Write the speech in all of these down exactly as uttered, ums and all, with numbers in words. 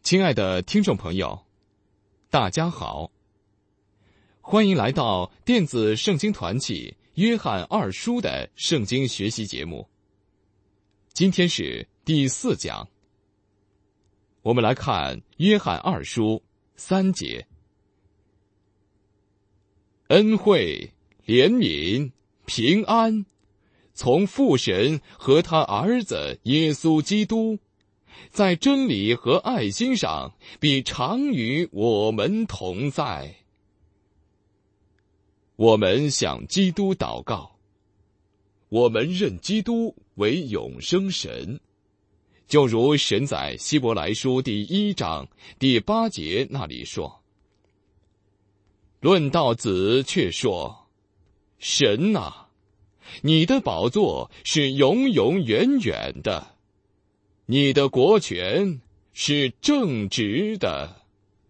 亲爱的听众朋友，大家好，欢迎来到电子圣经团契约翰二书的圣经学习节目。今天是第四讲，我们来看约翰二书三节。恩惠、怜悯、平安，从父神和他儿子耶稣基督，在真理和爱心上必常与我们同在。我们向基督祷告，我们认基督为永生神，就如神在希伯来书第一章第八节那里说。论到子却说，神啊，你的宝座是永永远远的，你的国权是正直的。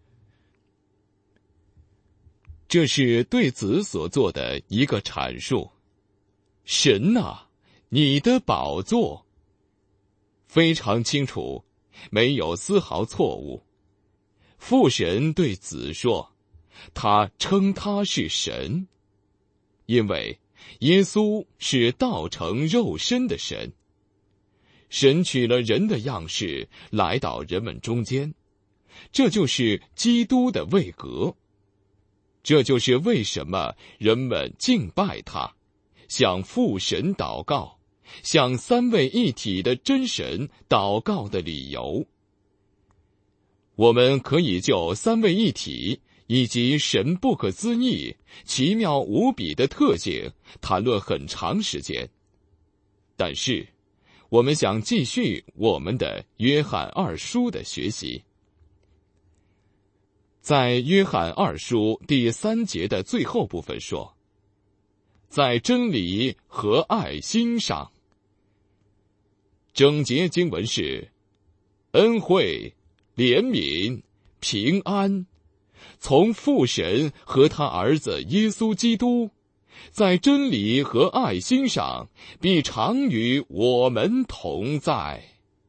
这是对子所做的一个阐述。神啊，你的宝座，非常清楚，没有丝毫错误。父神对子说，他称他是神，因为耶稣是道成肉身的神。神取了人的样式来到人们中间，这就是基督的位格。这就是为什么人们敬拜他，向父神祷告，向三位一体的真神祷告的理由。我们可以就三位一体以及神不可思议、奇妙无比的特性谈论很长时间，但是我们想继续我们的约翰二书的学习。在约翰二书第三节的最后部分说，在真理和爱心上。整节经文是恩惠、怜悯、平安，从父神和他儿子耶稣基督，在真理和爱心上必常与我们同在。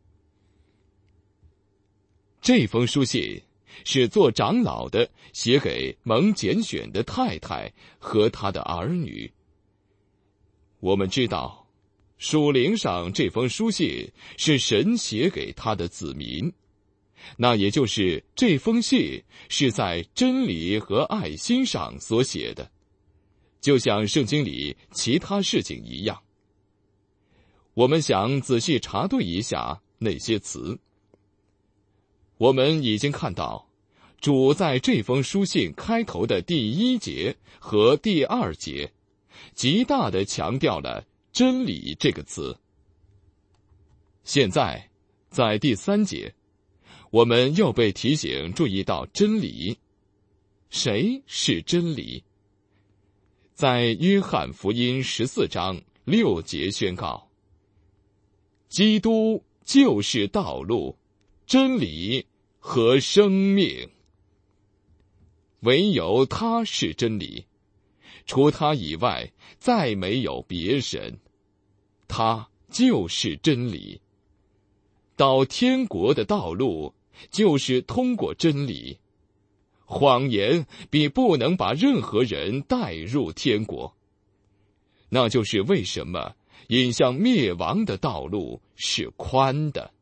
这封书信是做长老的写给蒙拣选的太太和他的儿女。我们知道，属灵上这封书信是神写给他的子民，那也就是这封信是在真理和爱心上所写的，就像圣经里其他事情一样。我们想仔细查对一下那些词。我们已经看到，主在这封书信开头的第一节和第二节，极大地强调了真理这个词。现在，在第三节，我们又被提醒注意到真理。谁是真理？在约翰福音十四章六节宣告，基督就是道路、真理和生命。唯有他是真理，除他以外再没有别神，他就是真理。到天国的道路就是通过真理，谎言必不能把任何人带入天国。那就是为什么引向灭亡的道路是宽的。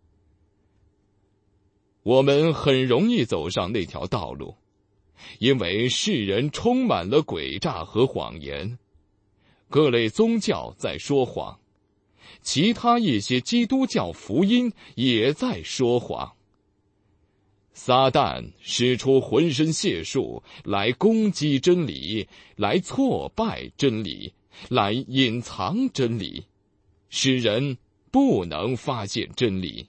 我们很容易走上那条道路，因为世人充满了诡诈和谎言，各类宗教在说谎，其他一些基督教福音也在说谎。撒旦使出浑身解数来攻击真理，来挫败真理，来隐藏真理，使人不能发现真理。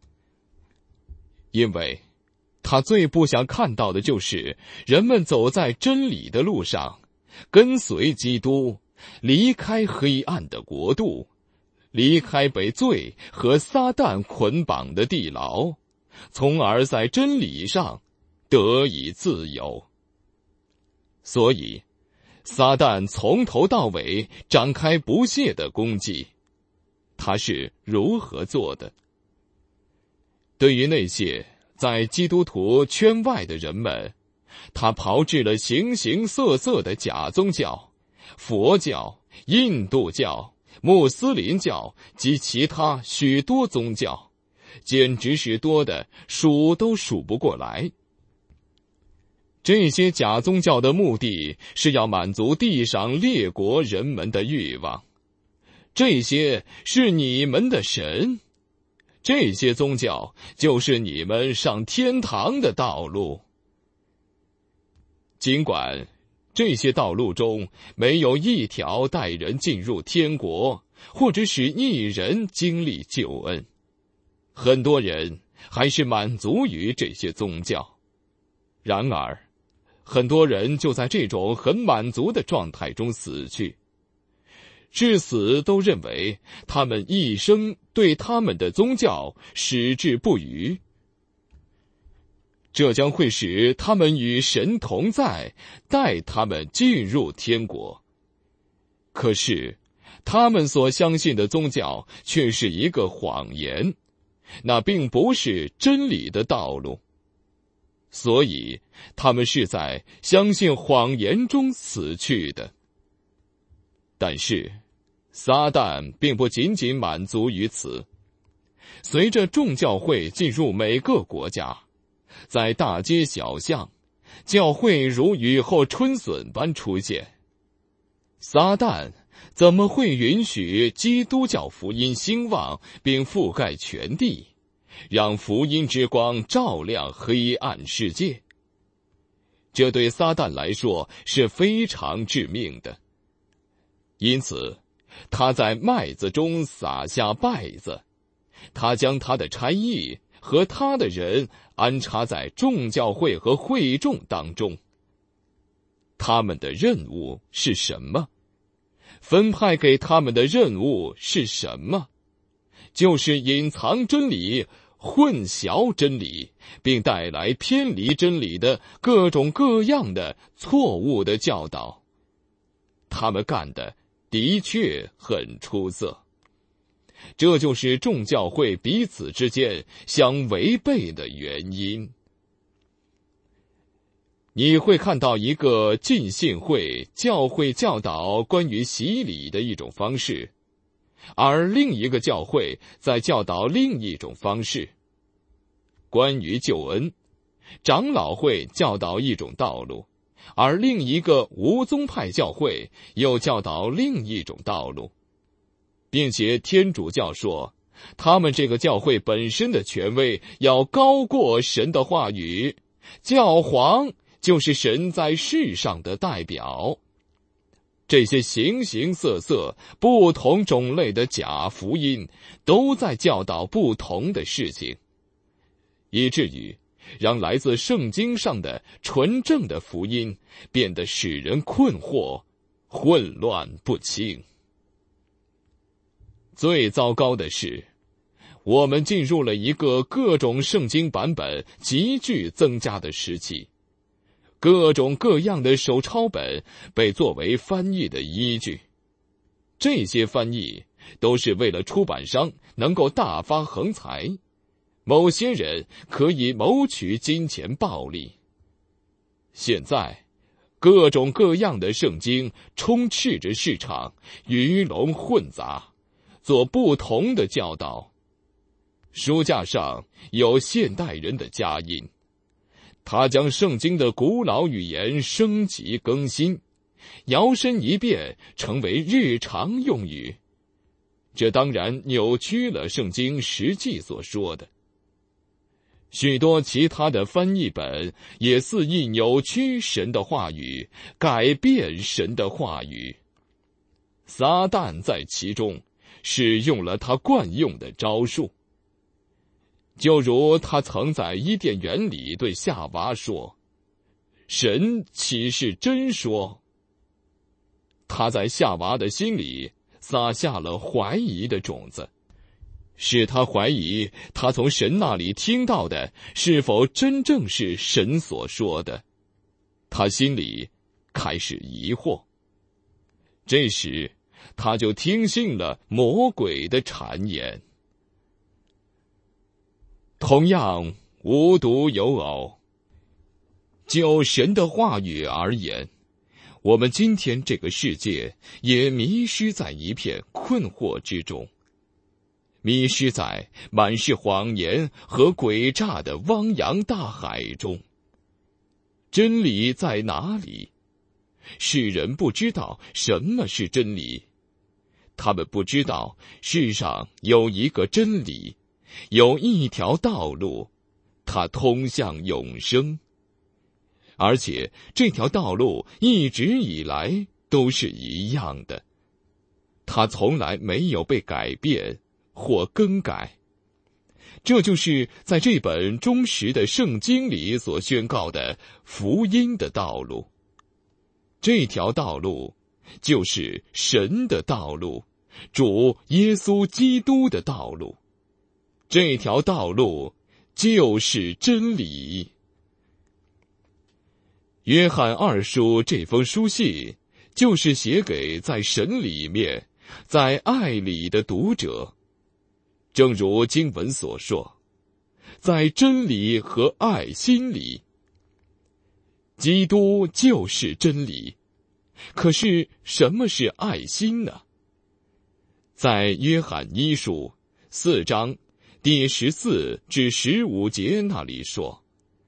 因为他最不想看到的就是人们走在真理的路上，跟随基督，离开黑暗的国度，离开被罪和撒旦捆绑的地牢，从而在真理上得以自由。所以，撒旦从头到尾展开不懈的攻击。他是如何做的？对于那些在基督徒圈外的人们，他炮制了形形色色的假宗教，佛教、印度教、穆斯林教及其他许多宗教，简直是多的数都数不过来。这些假宗教的目的是要满足地上列国人们的欲望，这些是你们的神，这些宗教就是你们上天堂的道路。尽管这些道路中没有一条带人进入天国，或者使一人经历救恩，很多人还是满足于这些宗教。然而，很多人就在这种很满足的状态中死去，至死都认为他们一生对他们的宗教矢志不渝，这将会使他们与神同在，带他们进入天国。可是他们所相信的宗教却是一个谎言，那并不是真理的道路，所以他们是在相信谎言中死去的。但是撒旦并不仅仅满足于此，随着众教会进入每个国家，在大街小巷，教会如雨后春笋般出现。撒旦怎么会允许基督教福音兴旺并覆盖全地，让福音之光照亮黑暗世界？这对撒旦来说是非常致命的。因此，他在麦子中撒下稗子，他将他的差役和他的人安插在众教会和会众当中。他们的任务是什么？分派给他们的任务是什么？就是隐藏真理，混淆真理，并带来偏离真理的各种各样的错误的教导。他们干的的确很出色，这就是众教会彼此之间相违背的原因。你会看到一个浸信会教会教导关于洗礼的一种方式，而另一个教会在教导另一种方式。关于救恩，长老会教导一种道路，而另一个无宗派教会又教导另一种道路，并且天主教说，他们这个教会本身的权威要高过神的话语，教皇就是神在世上的代表。这些形形色色、不同种类的假福音都在教导不同的事情，以至于让来自圣经上的纯正的福音变得使人困惑、混乱不清。最糟糕的是，我们进入了一个各种圣经版本急剧增加的时期，各种各样的手抄本被作为翻译的依据。这些翻译都是为了出版商能够大发横财，某些人可以谋取金钱暴利。现在，各种各样的圣经充斥着市场，鱼龙混杂，做不同的教导。书架上有现代人的佳音，他将圣经的古老语言升级更新，摇身一变成为日常用语。这当然扭曲了圣经实际所说的。许多其他的翻译本也肆意扭曲神的话语，改变神的话语。撒旦在其中使用了他惯用的招数，就如他曾在伊甸园里对夏娃说：“神岂是真说？”他在夏娃的心里撒下了怀疑的种子，使他怀疑他从神那里听到的是否真正是神所说的。他心里开始疑惑，这时他就听信了魔鬼的谗言。同样， 无独有偶。就神的话语而言，我们今天这个世界也迷失在一片困惑之中，迷失在满是谎言和诡诈的汪洋大海中。真理在哪里？世人不知道什么是真理，他们不知道世上有一个真理，有一条道路，它通向永生。而且这条道路一直以来都是一样的，它从来没有被改变或更改。这就是在这本忠实的圣经里所宣告的福音的道路。这条道路就是神的道路，主耶稣基督的道路。这条道路就是真理。约翰二书这封书信，就是写给在神里面，在爱里的读者。正如经文所说，在真理和爱心里。基督就是真理。可是什么是爱心呢？在约翰一书四章第十四至十五节那里说，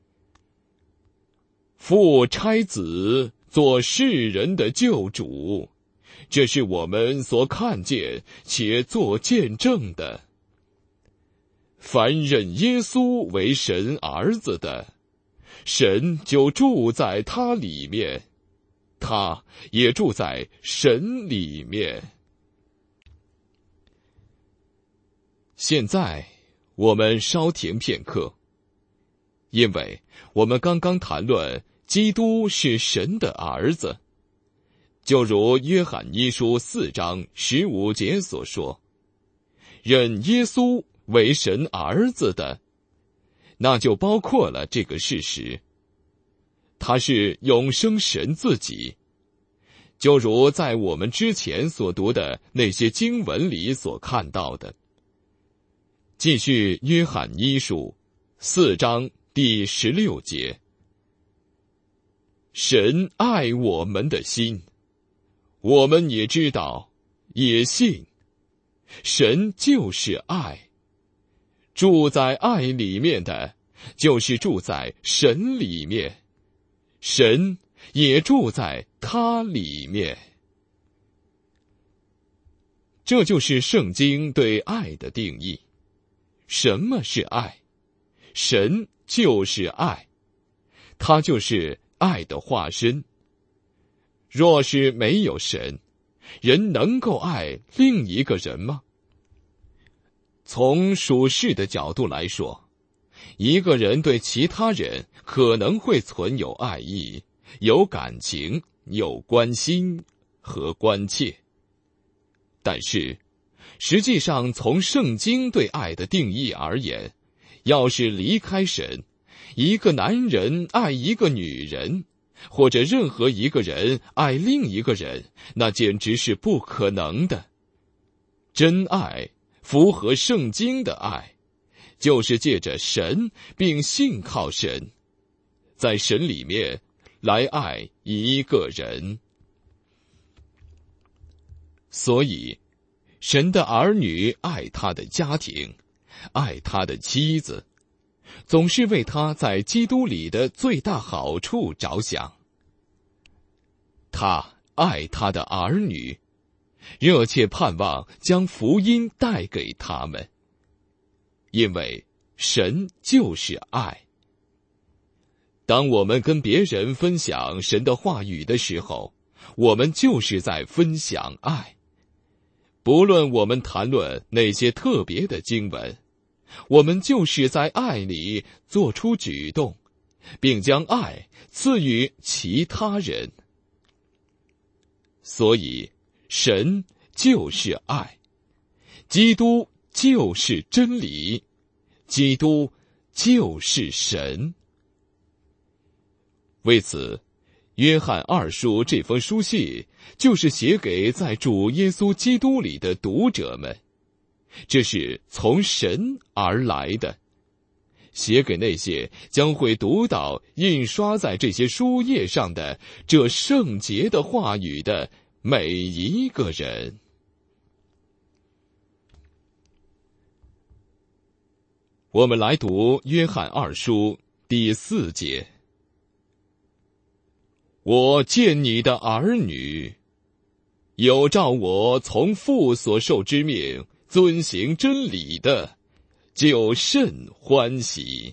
父差子做世人的救主，这是我们所看见且做见证的。凡认耶稣为神儿子的，神就住在他里面，他也住在神里面。现在我们稍停片刻，因为我们刚刚谈论基督是神的儿子，就如约翰一书四章十五节所说，认耶稣为神儿子的，那就包括了这个事实，他是永生神自己，就如在我们之前所读的那些经文里所看到的。继续约翰一书四章第十六节，神爱我们的心，我们也知道，也信，神就是爱，住在爱里面的，就是住在神里面，神也住在他里面。这就是圣经对爱的定义。什么是爱？神就是爱，他就是爱的化身。若是没有神，人能够爱另一个人吗？从属世的角度来说，一个人对其他人可能会存有爱意，有感情，有关心和关切。但是实际上从圣经对爱的定义而言，要是离开神，一个男人爱一个女人，或者任何一个人爱另一个人，那简直是不可能的。真爱，符合圣经的爱，就是借着神并信靠神，在神里面来爱一个人。所以神的儿女爱他的家庭，爱他的妻子，总是为他在基督里的最大好处着想。他爱他的儿女，热切盼望将福音带给他们，因为神就是爱。当我们跟别人分享神的话语的时候，我们就是在分享爱。不论我们谈论那些特别的经文，我们就是在爱里做出举动，并将爱赐予其他人。所以，神就是爱，基督就是真理，基督就是神。为此，约翰二书这封书信就是写给在主耶稣基督里的读者们，这是从神而来的。 写给那些将会读到印刷在这些书页上的这圣洁的话语的每一个人。我们来读约翰二书第四节。我见你的儿女，有照我从父所受之命遵行真理的，就甚欢喜。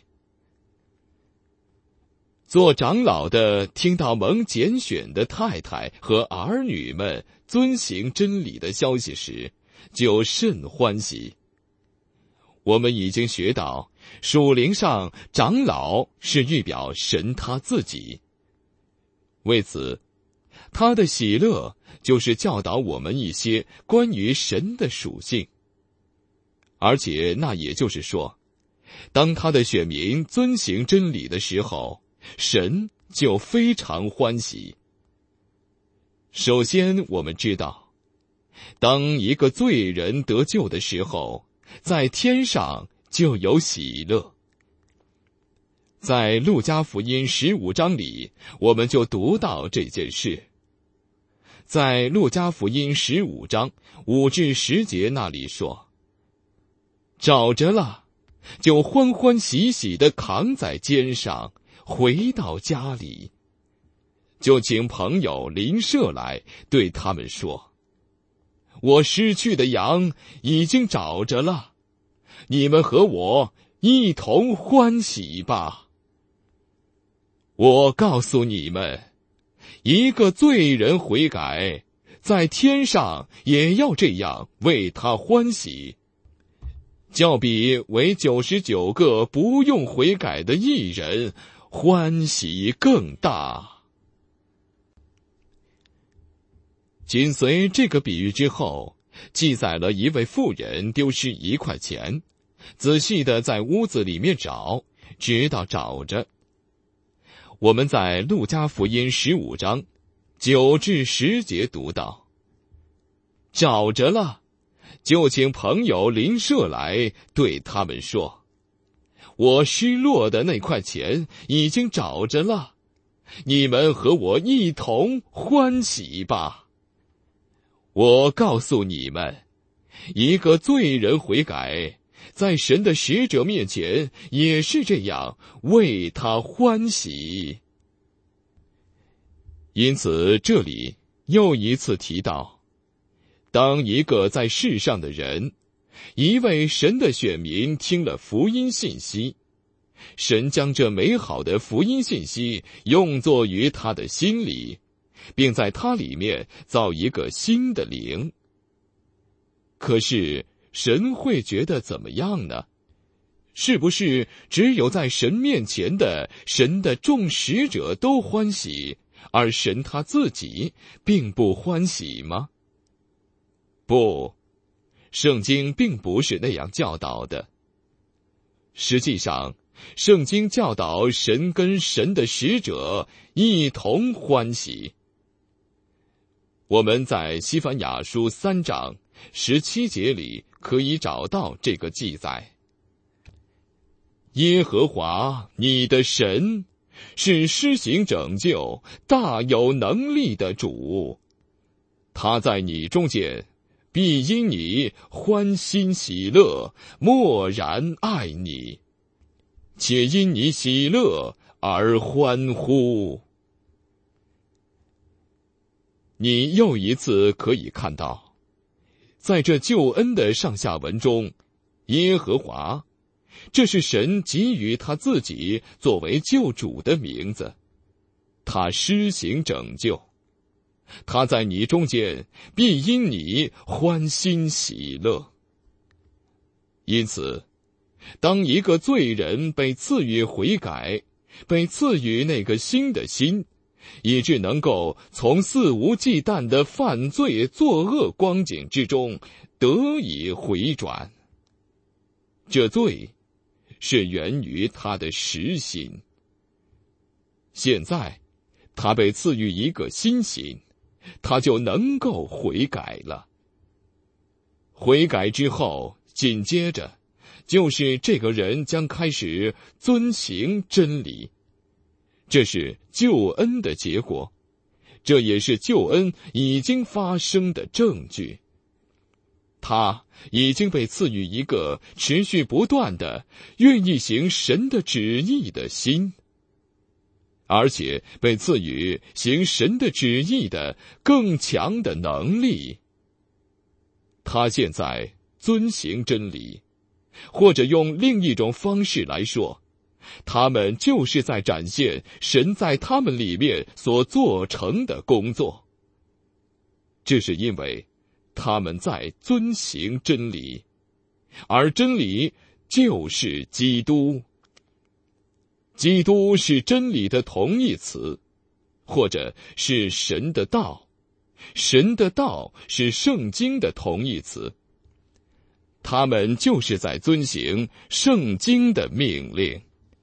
做长老的听到蒙拣选的太太和儿女们遵行真理的消息时，就甚欢喜。我们已经学到，属灵上长老是预表神他自己。为此，他的喜乐就是教导我们一些关于神的属性。而且那也就是说，当他的选民遵行真理的时候，神就非常欢喜。首先我们知道，当一个罪人得救的时候，在天上就有喜乐。在路加福音十五章里，我们就读到这件事。在路加福音十五章五至十节那里说，找着了，就欢欢喜喜地扛在肩上，回到家里，就请朋友邻舍来，对他们说，我失去的羊已经找着了，你们和我一同欢喜吧。我告诉你们，一个罪人悔改，在天上也要这样为他欢喜，较比为九十九个不用悔改的义人欢喜更大。紧随这个比喻之后，记载了一位妇人丢失一块钱，仔细地在屋子里面找，直到找着。我们在路加福音十五章九至十节读到，找着了，就请朋友邻舍来，对他们说，我失落的那块钱已经找着了，你们和我一同欢喜吧。我告诉你们，一个罪人悔改，在神的使者面前也是这样为他欢喜。因此这里又一次提到，当一个在世上的人，一位神的选民听了福音信息，神将这美好的福音信息用作于他的心里，并在他里面造一个新的灵。可是神会觉得怎么样呢？是不是只有在神面前的神的众使者都欢喜，而神他自己并不欢喜吗？不，圣经并不是那样教导的。实际上，圣经教导神跟神的使者一同欢喜。我们在西番雅书三章十七节里可以找到这个记载。耶和华你的神是施行拯救、大有能力的主，他在你中间必因你欢欣喜乐，默然爱你，且因你喜乐而欢呼。你又一次可以看到，在这救恩的上下文中，耶和华，这是神给予他自己作为救主的名字，他施行拯救，他在你中间必因你欢欣喜乐。因此，当一个罪人被赐予悔改，被赐予那个新的心，以致能够从肆无忌惮的犯罪作恶光景之中得以回转，这罪是源于他的实心。现在他被赐予一个新心，他就能够悔改了。悔改之后，紧接着就是这个人将开始遵行真理。这是救恩的结果，这也是救恩已经发生的证据。他已经被赐予一个持续不断的愿意行神的旨意的心，而且被赐予行神的旨意的更强的能力。他现在遵行真理，或者用另一种方式来说，他们就是在展现神在他们里面所做成的工作。这是因为他们在遵行真理，而真理就是基督。基督是真理的同义词，或者是神的道。神的道是圣经的同义词。他们就是在遵行圣经的命令。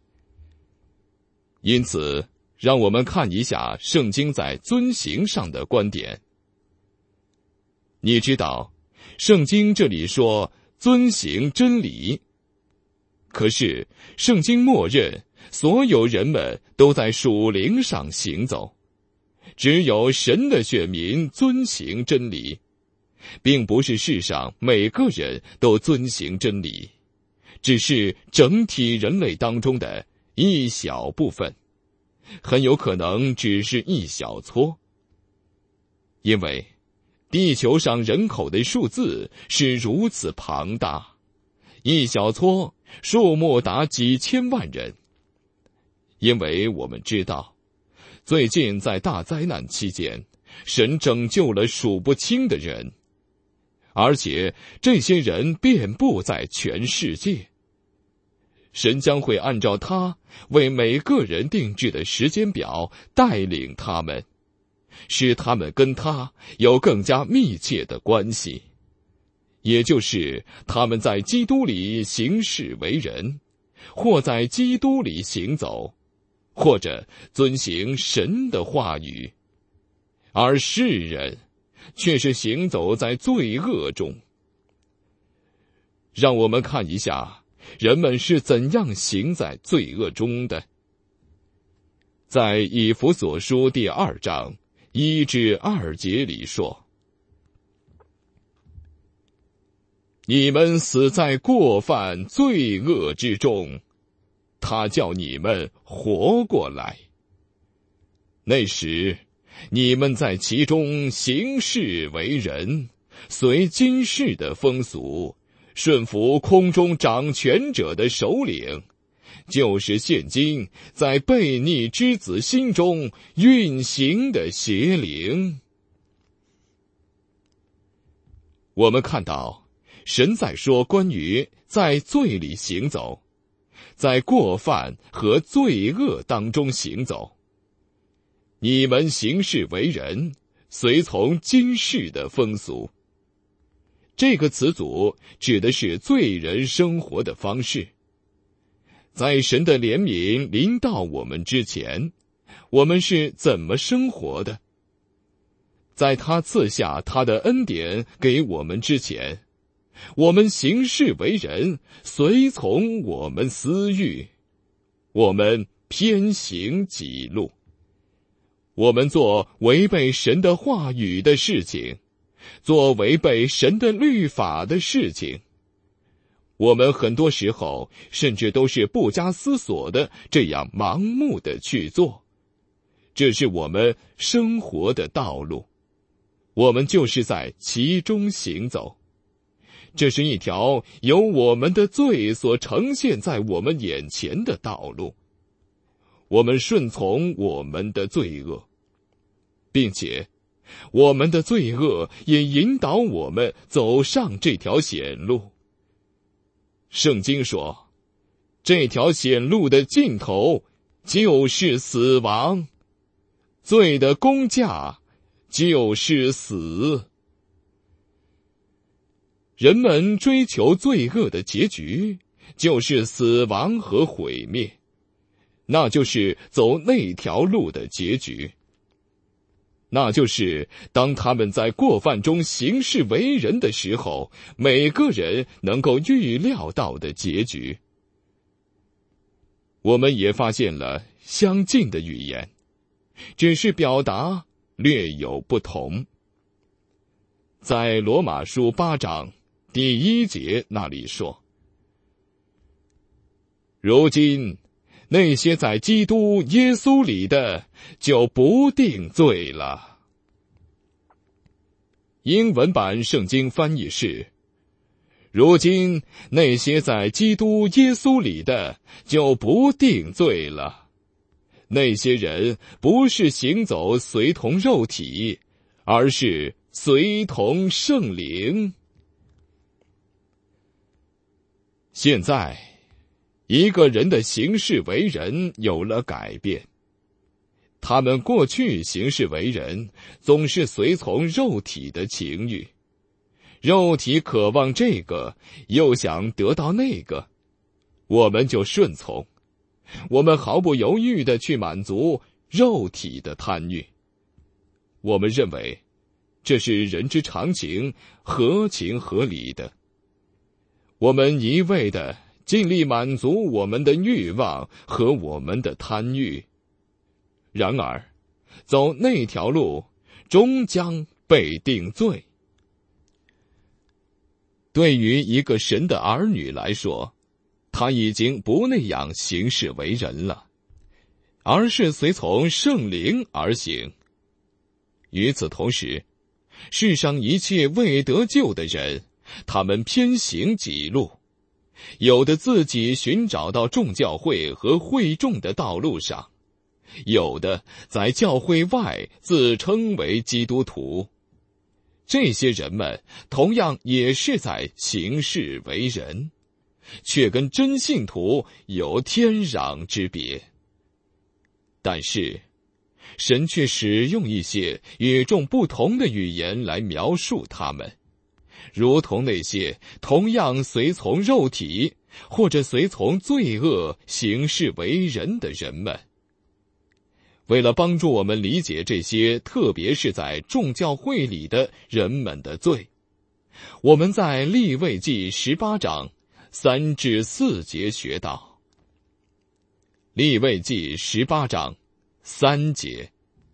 因此，让我们看一下圣经在遵行上的观点。你知道，圣经这里说遵行真理，可是圣经默认所有人们都在属灵上行走，只有神的选民遵行真理，并不是世上每个人都遵行真理，只是整体人类当中的一小部分，很有可能只是一小撮。因为地球上人口的数字是如此庞大，一小撮数目达几千万人。因为我们知道，最近在大灾难期间，神拯救了数不清的人，而且这些人遍布在全世界。神将会按照他为每个人定制的时间表带领他们，使他们跟他有更加密切的关系，也就是他们在基督里行事为人，或在基督里行走，或者遵行神的话语，而世人却是行走在罪恶中。让我们看一下人们是怎样行在罪恶中的。在以弗所书第二章一至二节里说，你们死在过犯罪恶之中，他叫你们活过来。那时你们在其中行事为人，随今世的风俗，顺服空中掌权者的首领，就是现今在悖逆之子心中运行的邪灵。我们看到神在说关于在罪里行走，在过犯和罪恶当中行走。你们行事为人，随从今世的风俗。这个词组指的是罪人生活的方式。在神的怜悯临到我们之前，我们是怎么生活的？在他赐下他的恩典给我们之前，我们行事为人，随从我们私欲，我们偏行己路，我们做违背神的话语的事情，做违背神的律法的事情。我们很多时候甚至都是不加思索的这样盲目的去做，这是我们生活的道路，我们就是在其中行走。这是一条由我们的罪所呈现在我们眼前的道路，我们顺从我们的罪恶，并且我们的罪恶也引导我们走上这条险路。圣经说，这条险路的尽头就是死亡，罪的工价就是死。人们追求罪恶的结局就是死亡和毁灭，那就是走那条路的结局。 那就是当他们在过犯中行事为人的时候，每个人能够预料到的结局。我们也发现了相近的语言，只是表达略有不同。在罗马书八章第一节那里说，如今那些在基督耶稣里的就不定罪了。英文版圣经翻译是，如今那些在基督耶稣里的就不定罪了。那些人不是行走随同肉体，而是随同圣灵。现在一个人的行事为人有了改变，他们过去行事为人总是随从肉体的情欲，肉体渴望这个，又想得到那个，我们就顺从，我们毫不犹豫地去满足肉体的贪欲。我们认为这是人之常情，合情合理的。我们一味地尽力满足我们的欲望和我们的贪欲，然而走那条路终将被定罪。对于一个神的儿女来说，他已经不那样行事为人了，而是随从圣灵而行。与此同时，世上一切未得救的人，他们偏行己路，有的自己寻找到众教会和会众的道路上，有的在教会外自称为基督徒。这些人们同样也是在行事为人，却跟真信徒有天壤之别。但是神却使用一些与众不同的语言来描述他们，如同那些同样随从肉体或者随从罪恶行事为人的人们。为了帮助我们理解这些特别是在众教会里的人们的罪，我们在利未记十八章三至四节学到。利未记十八章三节，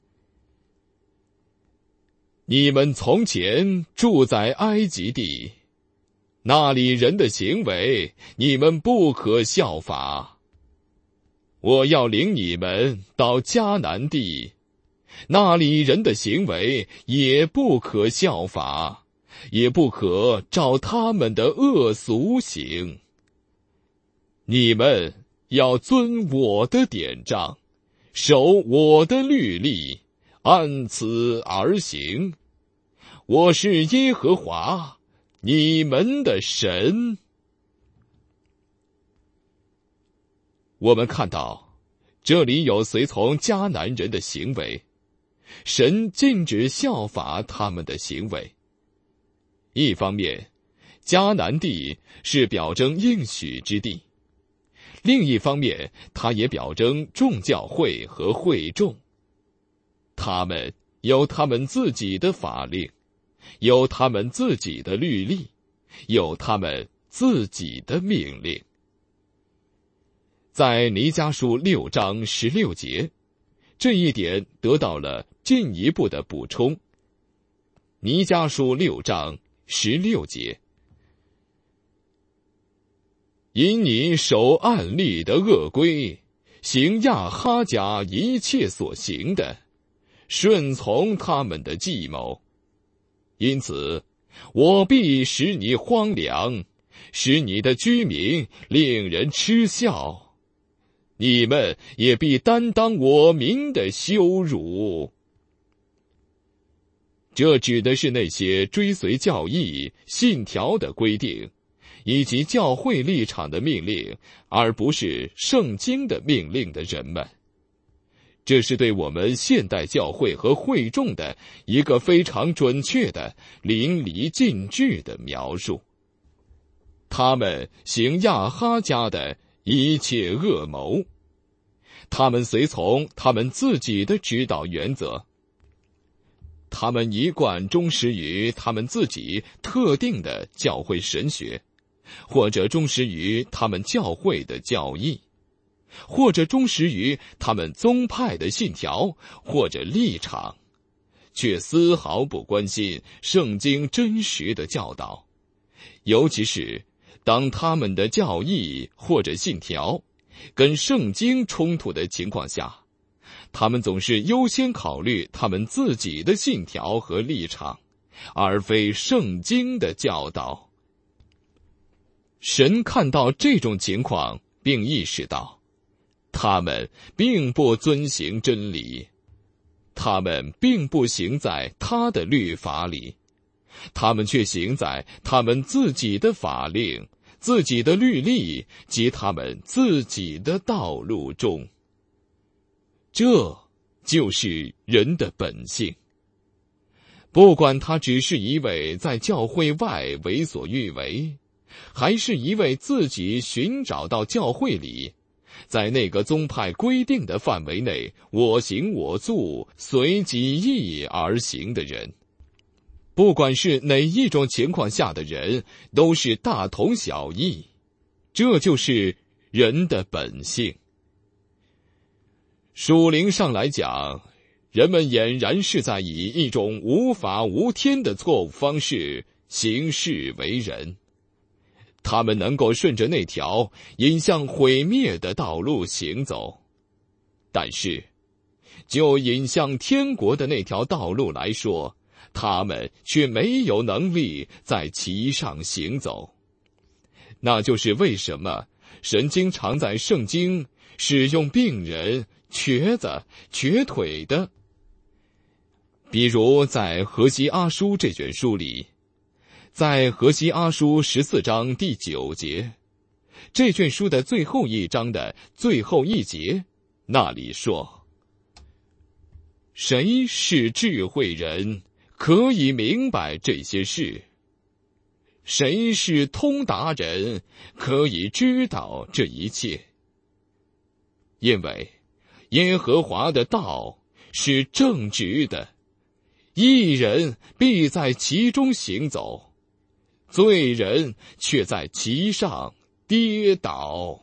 你们从前住在埃及地，那里人的行为你们不可效法。我要领你们到迦南地，那里人的行为也不可效法，也不可照他们的恶俗行。你们要遵我的典章，守我的律例，按此而行。我是耶和华，你们的神。我们看到这里有随从迦南人的行为，神禁止效法他们的行为。一方面，迦南地是表征应许之地，另一方面，它也表征众教会和会众。他们有他们自己的法令，有他们自己的律例，有他们自己的命令。在弥迦书六章十六节，这一点得到了进一步的补充。弥迦书六章十六节，因你守暗例的恶规，行亚哈家一切所行的，顺从他们的计谋，因此我必使你荒凉，使你的居民令人嗤笑，你们也必担当我民的羞辱。这指的是那些追随教义信条的规定以及教会立场的命令，而不是圣经的命令的人们。这是对我们现代教会和会众的一个非常准确的淋漓尽致的描述。他们行亚哈家的一切恶谋，他们随从他们自己的指导原则， 他们一贯忠实于他们自己特定的教会神学，或者忠实于他们教会的教义，或者忠实于他们宗派的信条或者立场，却丝毫不关心圣经真实的教导，尤其是当他们的教义或者信条跟圣经冲突的情况下，他们总是优先考虑他们自己的信条和立场，而非圣经的教导。神看到这种情况，并意识到，他们并不遵行真理，他们并不行在他的律法里，他们却行在他们自己的法令、自己的律例及他们自己的道路中。这就是人的本性。不管他只是一位在教会外为所欲为，还是一位自己寻找到教会里，在那个宗派规定的范围内我行我素、随己意而行的人，不管是哪一种情况下的人，都是大同小异。这就是人的本性。属灵上来讲，人们俨然是在以一种无法无天的错误方式行事为人。他们能够顺着那条引向毁灭的道路行走，但是就引向天国的那条道路来说，他们却没有能力在其上行走。那就是为什么神经常在圣经使用病人、瘸子、瘸腿的。比如在何西阿书这卷书里，在何西阿书十四章第九节，这卷书的最后一章的最后一节，那里说：谁是智慧人，可以明白这些事？谁是通达人，可以知道这一切？因为耶和华的道是正直的，义人必在其中行走，罪人却在其上跌倒。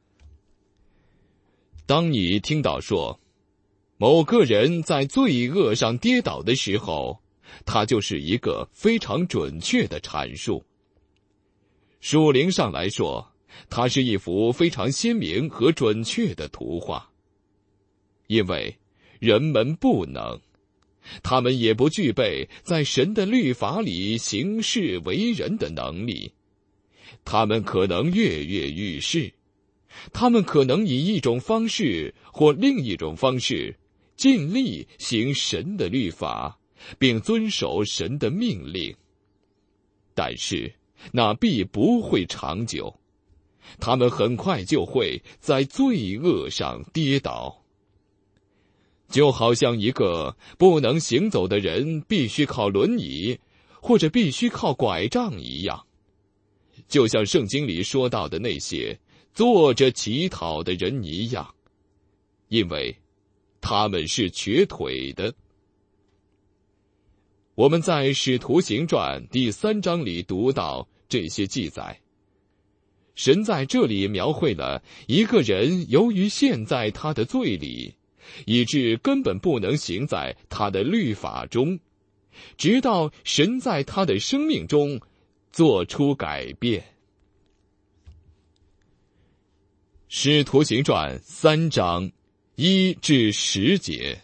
当你听到说某个人在罪恶上跌倒的时候，它就是一个非常准确的阐述。属灵上来说，它是一幅非常鲜明和准确的图画。因为人们不能，他们也不具备在神的律法里行事为人的能力。他们可能跃跃欲试，他们可能以一种方式或另一种方式尽力行神的律法，并遵守神的命令。但是那必不会长久，他们很快就会在罪恶上跌倒。就好像一个不能行走的人必须靠轮椅或者必须靠拐杖一样，就像圣经里说到的那些坐着乞讨的人一样，因为他们是瘸腿的。我们在《使徒行传》第三章里读到这些记载，神在这里描绘了一个人由于陷在他的罪里，以致根本不能行在他的律法中，直到神在他的生命中做出改变。使徒行传三章一至十节。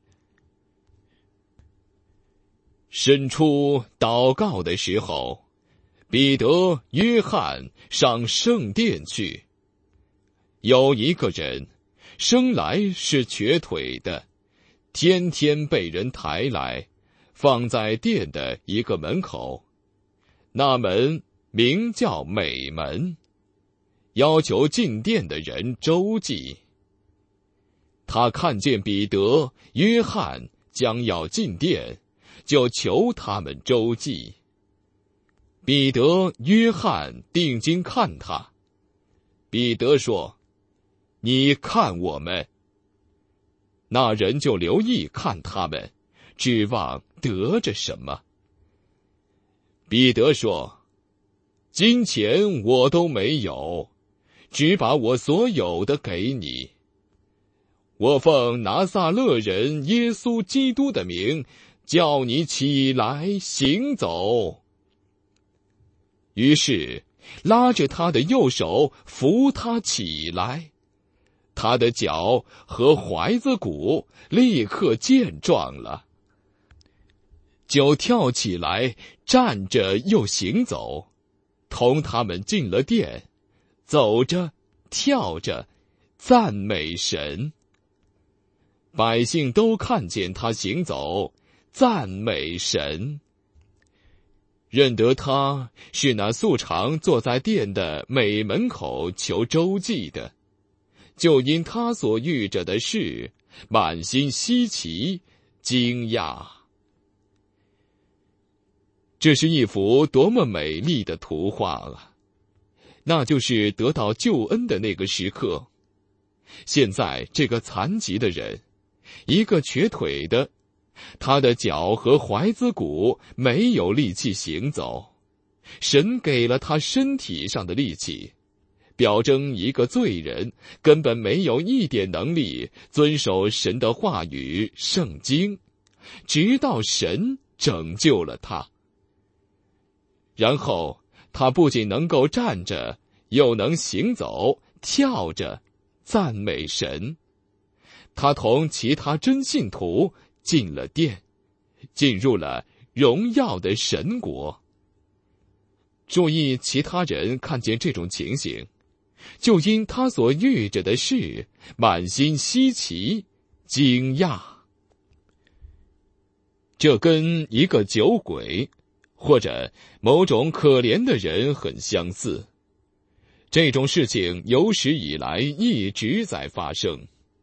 申初祷告的时候，彼得、约翰上圣殿去。有一个人生来是瘸腿的，天天被人抬来，放在殿的一个门口，那门名叫美门，要求进殿的人周济。他看见彼得、约翰将要进殿，就求他们周济。彼得、约翰定睛看他。彼得说：你看我们。那人就留意看他们， 指望得着什么？彼得说：金钱我都没有，只把我所有的给你。我奉拿撒勒人耶稣基督的名，叫你起来行走。于是拉着他的右手扶他起来，他的脚和踝子骨立刻健壮了，就跳起来，站着又行走，同他们进了殿，走着跳着赞美神。百姓都看见他行走，赞美神，认得他是那素常坐在殿的美门口求周济的，就因他所遇着的事，满心稀奇惊讶。这是一幅多么美丽的图画啊！那就是得到救恩的那个时刻。现在这个残疾的人，一个瘸腿的，他的脚和踝子骨没有力气行走，神给了他身体上的力气，表征一个罪人根本没有一点能力遵守神的话语圣经，直到神拯救了他。然后他不仅能够站着，又能行走跳着赞美神。他同其他真信徒进了殿，进入了荣耀的神国。注意其他人看见这种情形，就因他所遇着的事满心稀奇惊讶。这跟一个酒鬼或者某种可怜的人很相似。这种事情有史以来一直在发生。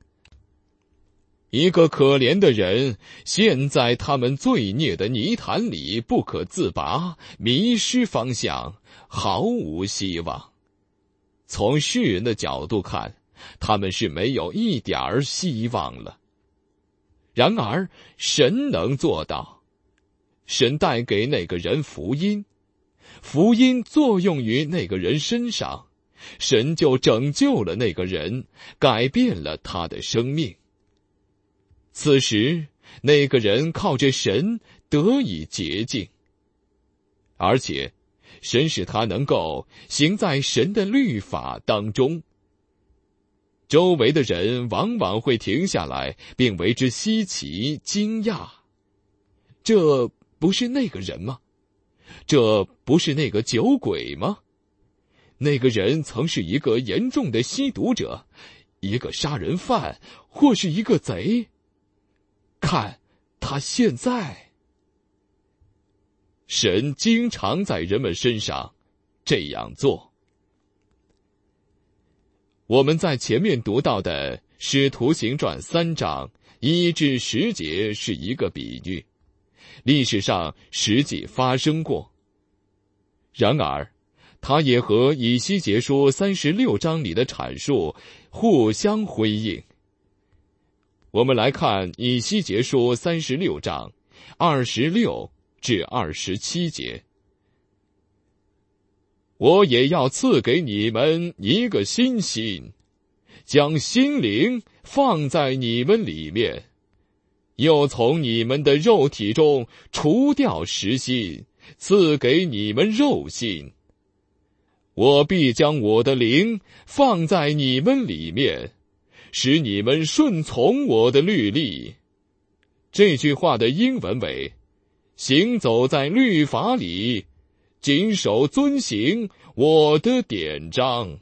一个可怜的人陷在他们罪孽的泥潭里不可自拔，迷失方向，毫无希望。从世人的角度看，他们是没有一点儿希望了。然而神能做到，神带给那个人福音，福音作用于那个人身上，神就拯救了那个人，改变了他的生命。此时那个人靠着神得以洁净，而且神使他能够行在神的律法当中。周围的人往往会停下来，并为之稀奇惊讶。这不是那个人吗？这不是那个酒鬼吗？那个人曾是一个严重的吸毒者，一个杀人犯，或是一个贼。看他现在。神经常在人们身上这样做。我们在前面读到的《使徒行传》三章一至十节是一个比喻，历史上实际发生过。然而它也和以西结书三十六章里的阐述互相辉映。我们来看以西结书三十六章二十六至二十七节。我也要赐给你们一个新心，将心灵放在你们里面，又从你们的肉体中除掉实心，赐给你们肉心。我必将我的灵放在你们里面，使你们顺从我的律例。这句话的英文为：行走在律法里，谨守遵行我的典章。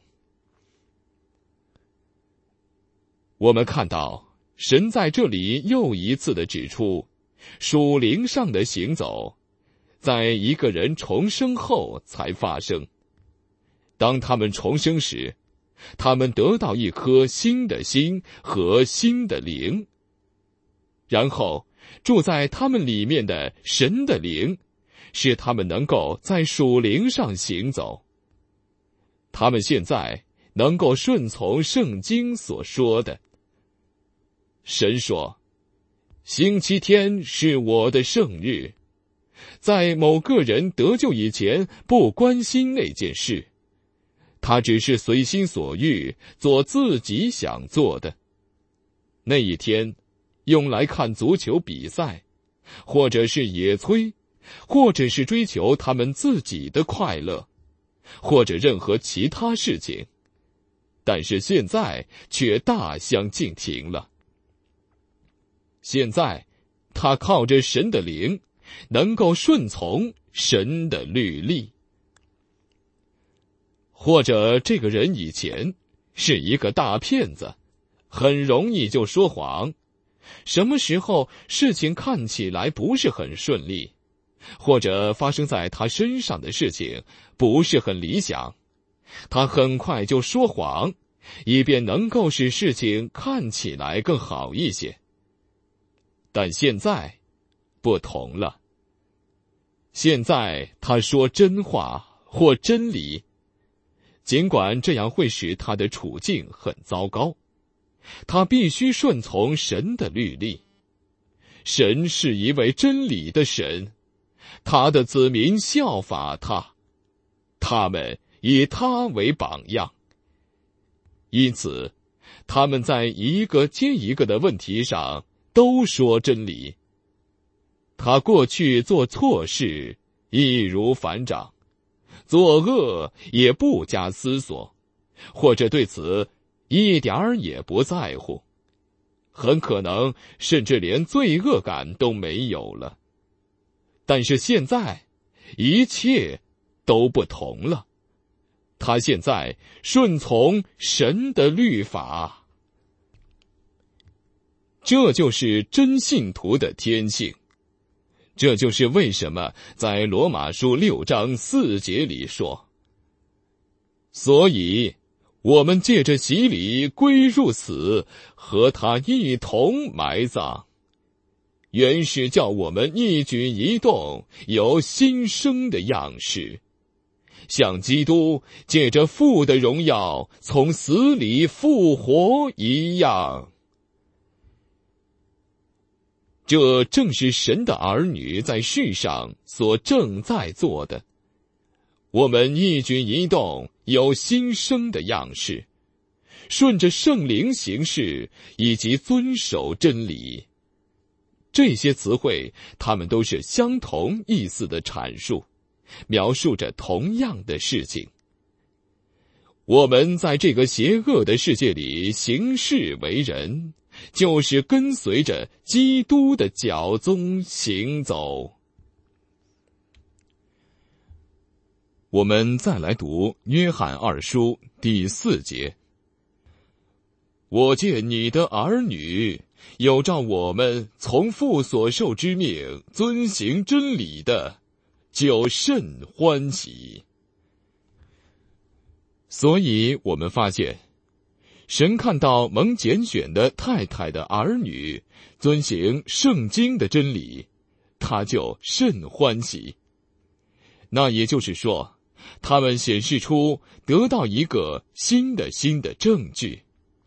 我们看到神在这里又一次地指出，属灵上的行走在一个人重生后才发生。当他们重生时，他们得到一颗新的心和新的灵，然后住在他们里面的神的灵使他们能够在属灵上行走。他们现在能够顺从圣经所说的。神说： 星期天是我的圣日。在某个人得救以前，不关心那件事，他只是随心所欲做自己想做的。那一天用来看足球比赛，或者是野炊，或者是追求他们自己的快乐，或者任何其他事情。但是现在却大相径庭了。现在他靠着神的灵，能够顺从神的律例。或者这个人以前是一个大骗子，很容易就说谎，什么时候事情看起来不是很顺利，或者发生在他身上的事情不是很理想，他很快就说谎，以便能够使事情看起来更好一些。但现在不同了，现在他说真话或真理，尽管这样会使他的处境很糟糕，他必须顺从神的律例。神是一位真理的神，他的子民效法他，他们以他为榜样。因此，他们在一个接一个的问题上都说真理。他过去做错事易如反掌，作恶也不加思索，或者对此一点儿也不在乎，很可能甚至连罪恶感都没有了。但是现在一切都不同了，他现在顺从神的律法。这就是真信徒的天性。这就是为什么在罗马书六章四节里说，所以我们借着洗礼归入死，和他一同埋葬，原是叫我们一举一动有新生的样式，像基督借着父的荣耀从死里复活一样。这正是神的儿女在世上所正在做的。我们一举一动有新生的样式，顺着圣灵行事，以及遵守真理。这些词汇，它们都是相同意思的阐述，描述着同样的事情。我们在这个邪恶的世界里行事为人，就是跟随着基督的脚踪行走。我们再来读约翰二书第四节。我见你的儿女有照我们从父所受之命遵行真理的，就甚欢喜。所以我们发现，神看到蒙拣选的太太的儿女遵行圣经的真理，他就甚欢喜。那也就是说，他们显示出得到一个新的新的证据。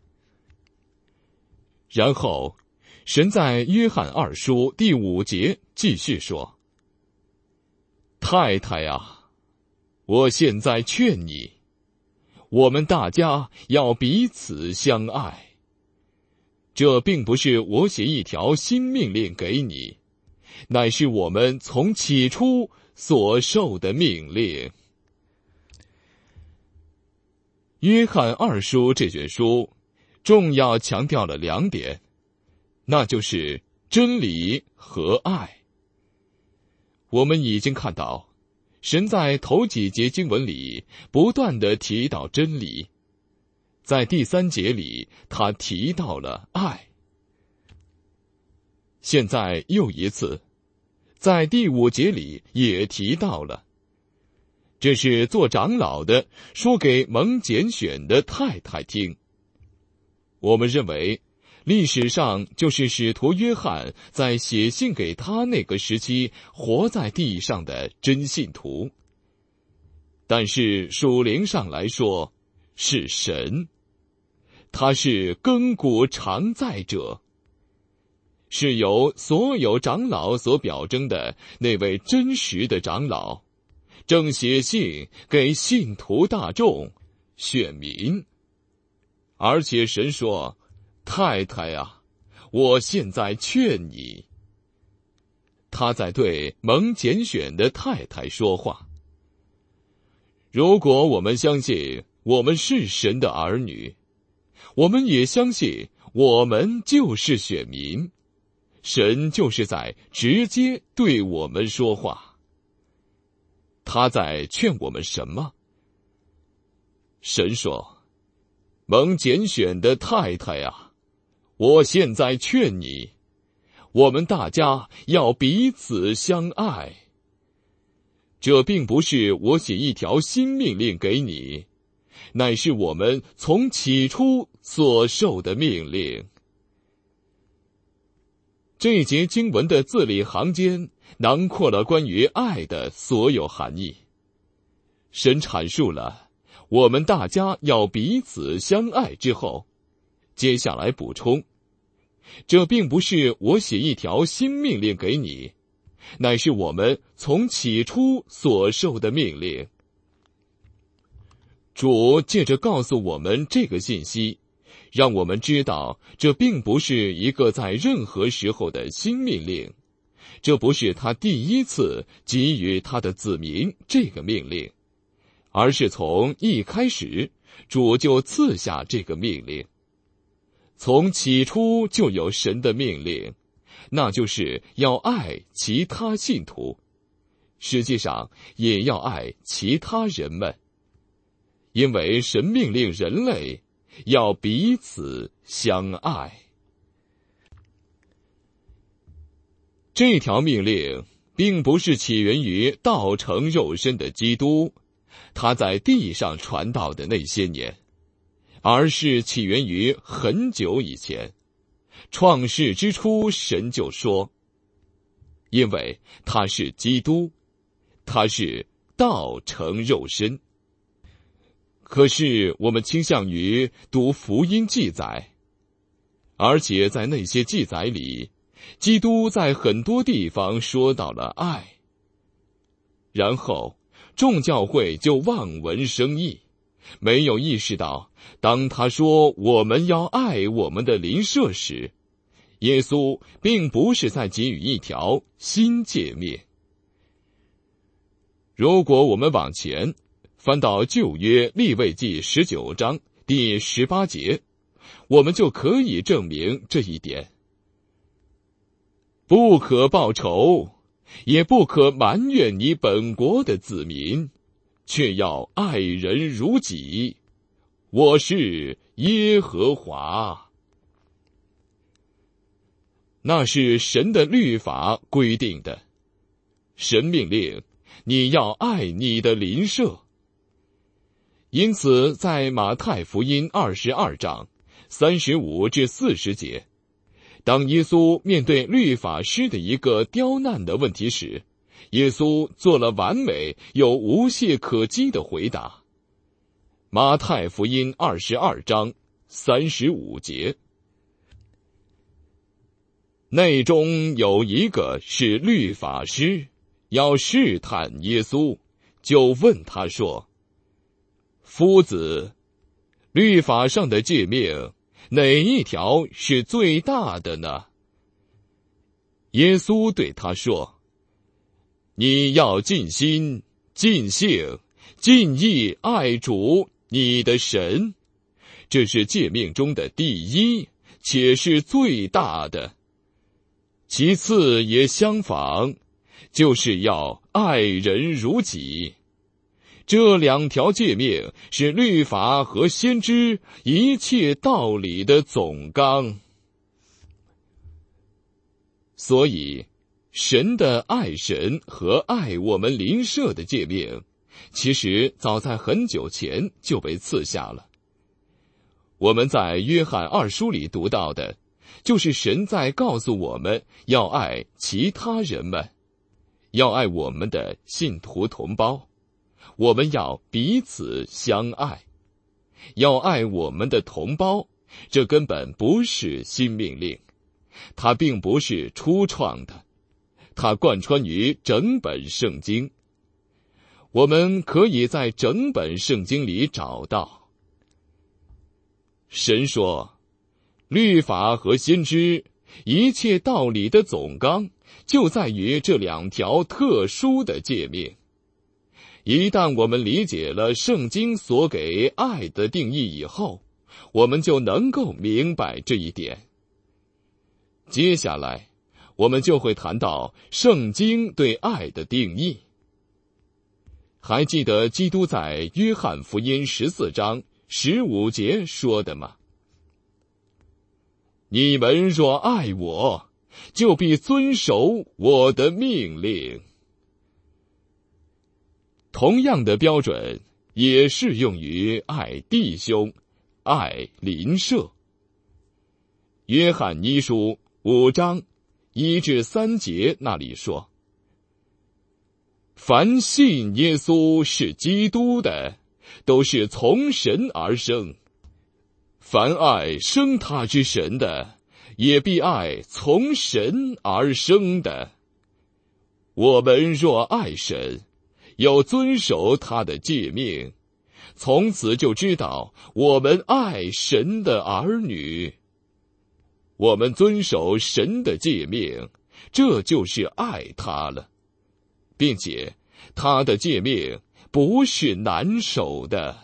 然后神在约翰二书第五节继续说，太太啊，我现在劝你，我们大家要彼此相爱。这并不是我写一条新命令给你，乃是我们从起初所受的命令。约翰二书这卷书重要强调了两点，那就是真理和爱。我们已经看到，神在头几节经文里不断地提到真理，在第三节里他提到了爱。现在又一次，在第五节里也提到了。这是做长老的说给蒙拣选的太太听。我们认为，历史上就是使徒约翰在写信给他那个时期活在地上的真信徒。但是属灵上来说，是神，他是亘古常在者。 是由所有长老所表征的那位真实的长老，正写信给信徒大众、选民。而且神说：太太啊，我现在劝你。他在对蒙拣选的太太说话。如果我们相信我们是神的儿女，我们也相信我们就是选民，神就是在直接对我们说话。他在劝我们什么？神说：蒙拣选的太太啊，我现在劝你，我们大家要彼此相爱。这并不是我写一条新命令给你，乃是我们从起初所受的命令。这节经文的字里行间囊括了关于爱的所有含义。神阐述了我们大家要彼此相爱之后，接下来补充：这并不是我写一条新命令给你，乃是我们从起初所受的命令。主借着告诉我们这个信息，让我们知道这并不是一个在任何时候的新命令，这不是他第一次给予他的子民这个命令，而是从一开始主就赐下这个命令。从起初就有神的命令，那就是要爱其他信徒，实际上也要爱其他人们，因为神命令人类要彼此相爱。这条命令并不是起源于道成肉身的基督，他在地上传道的那些年，而是起源于很久以前。创世之初，神就说，因为他是基督，他是道成肉身。可是我们倾向于读福音记载，而且在那些记载里，基督在很多地方说到了爱，然后众教会就望文生义，没有意识到当他说我们要爱我们的邻舍时，耶稣并不是在给予一条新诫命。如果我们往前翻到旧约利未记十九章第十八节，我们就可以证明这一点。不可报仇，也不可埋怨你本国的子民，却要爱人如己。我是耶和华。那是神的律法规定的，神命令你要爱你的邻舍。因此在马太福音二十二章三十五至四十节，当耶稣面对律法师的一个刁难的问题时，耶稣做了完美又无懈可击的回答。马太福音二十二章三十五节，内中有一个是律法师，要试探耶稣，就问他说，夫子，律法上的诫命哪一条是最大的呢？耶稣对他说，你要尽心、尽性、尽意爱主你的神，这是诫命中的第一，且是最大的。其次也相仿，就是要爱人如己。这两条诫命是律法和先知一切道理的总纲。所以，神的爱神和爱我们邻舍的诫命，其实早在很久前就被赐下了。我们在约翰二书里读到的，就是神在告诉我们要爱其他人们，要爱我们的信徒同胞，我们要彼此相爱，要爱我们的同胞，这根本不是新命令， 它并不是初创的，它贯穿于整本圣经。我们可以在整本圣经里找到。神说，律法和先知，一切道理的总纲，就在于这两条特殊的诫命。一旦我们理解了圣经所给爱的定义以后，我们就能够明白这一点。接下来，我们就会谈到圣经对爱的定义。还记得基督在约翰福音十四章十五节说的吗？你们若爱我，就必遵守我的命令。同样的标准也适用于爱弟兄、爱邻舍。约翰一书五章一至三节那里说，凡信耶稣是基督的，都是从神而生。凡爱生他之神的，也必爱从神而生的。我们若爱神，又遵守他的诫命，从此就知道我们爱神的儿女。我们遵守神的诫命，这就是爱他了，并且他的诫命不是难守的。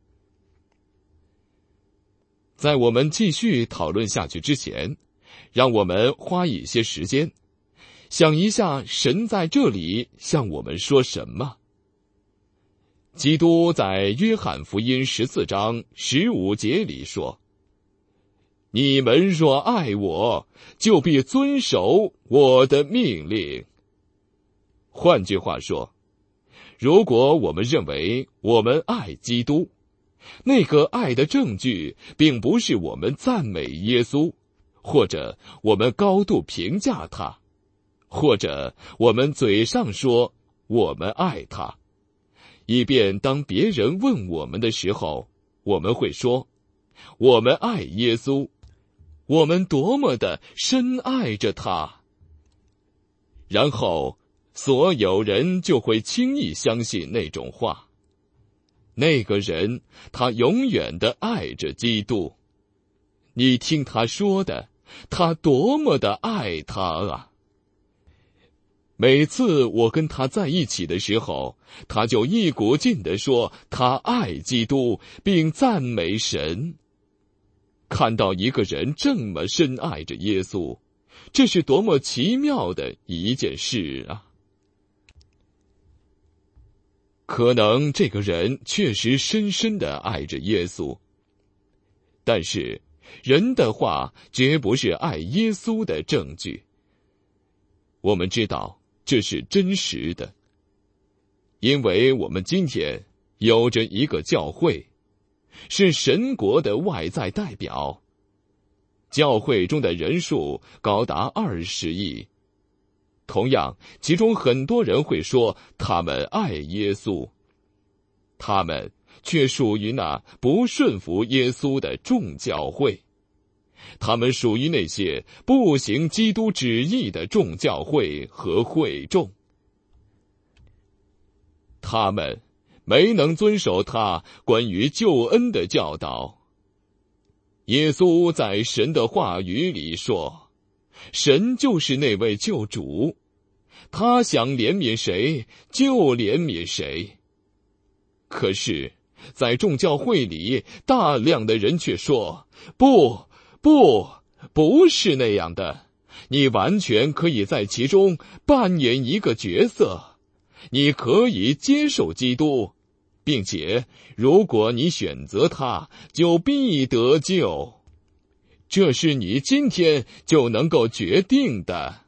在我们继续讨论下去之前，让我们花一些时间，想一下神在这里向我们说什么。基督在约翰福音十四章十五节里说，你们若爱我，就必遵守我的命令。换句话说，如果我们认为我们爱基督，那个爱的证据并不是我们赞美耶稣，或者我们高度评价他，或者我们嘴上说我们爱他，以便当别人问我们的时候，我们会说，我们爱耶稣，我们多么的深爱着他。然后所有人就会轻易相信那种话。那个人，他永远的爱着基督。你听他说的，他多么的爱他啊！每次我跟他在一起的时候，他就一股劲地说他爱基督，并赞美神。看到一个人这么深爱着耶稣，这是多么奇妙的一件事啊！可能这个人确实深深地爱着耶稣，但是人的话绝不是爱耶稣的证据。我们知道这是真实的，因为我们今天有着一个教会，是神国的外在代表。教会中的人数高达二十亿。同样，其中很多人会说他们爱耶稣，他们却属于那不顺服耶稣的众教会。他们属于那些不行基督旨意的众教会和会众。他们没能遵守他关于救恩的教导。耶稣在神的话语里说，神就是那位救主，他想怜悯谁就怜悯谁。可是在众教会里，大量的人却说，不不不是那样的，你完全可以在其中扮演一个角色，你可以接受基督，并且如果你选择他，就必得救。这是你今天就能够决定的。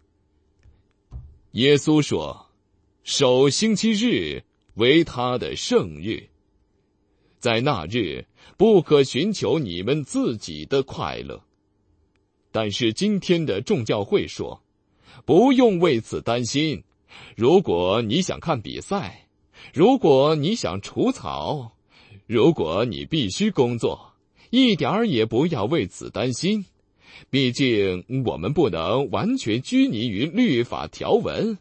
耶稣说，守星期日为他的圣日，在那日不可寻求你们自己的快乐。但是今天的众教会说，不用为此担心，如果你想看比赛，如果你想除草，如果你必须工作，一点儿也不要为此担心， 毕竟我们不能完全拘泥于律法条文。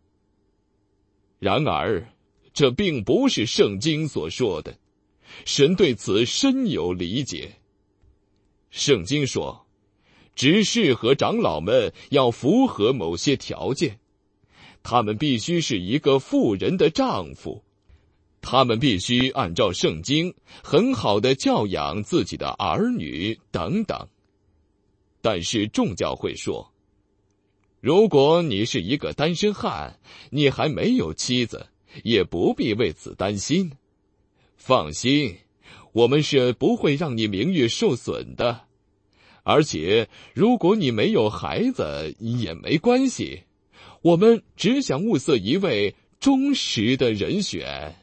然而，这并不是圣经所说的，神对此深有理解。圣经说，执事和长老们要符合某些条件，他们必须是一个妇人的丈夫，他们必须按照圣经很好的教养自己的儿女等等。但是众教会说，如果你是一个单身汉，你还没有妻子，也不必为此担心。放心，我们是不会让你名誉受损的。而且，如果你没有孩子也没关系，我们只想物色一位忠实的人选。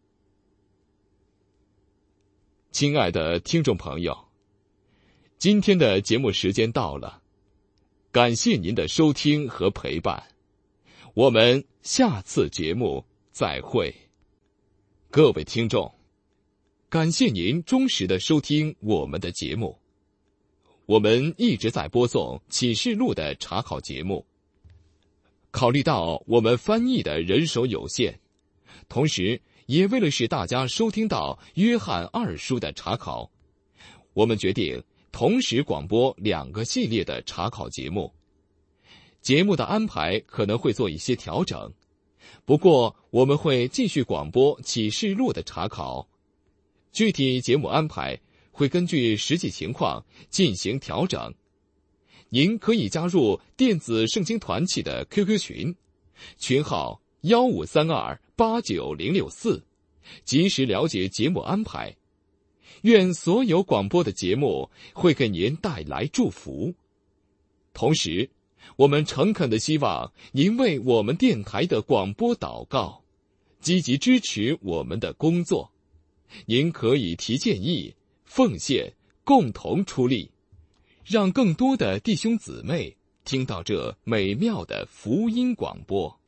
亲爱的听众朋友，今天的节目时间到了，感谢您的收听和陪伴，我们下次节目再会。各位听众，感谢您忠实的收听我们的节目。我们一直在播送启示录的查考节目，考虑到我们翻译的人手有限，同时也为了使大家收听到约翰二书的查考，我们决定同时广播两个系列的查考节目。节目的安排可能会做一些调整，不过我们会继续广播启示录的查考，具体节目安排会根据实际情况进行调整。您可以加入电子圣经团契的 Q Q 群，群号一五三二八九零六四，及时了解节目安排。愿所有广播的节目会给您带来祝福。同时，我们诚恳地希望您为我们电台的广播祷告，积极支持我们的工作。您可以提建议、奉献，共同出力，让更多的弟兄姊妹听到这美妙的福音广播。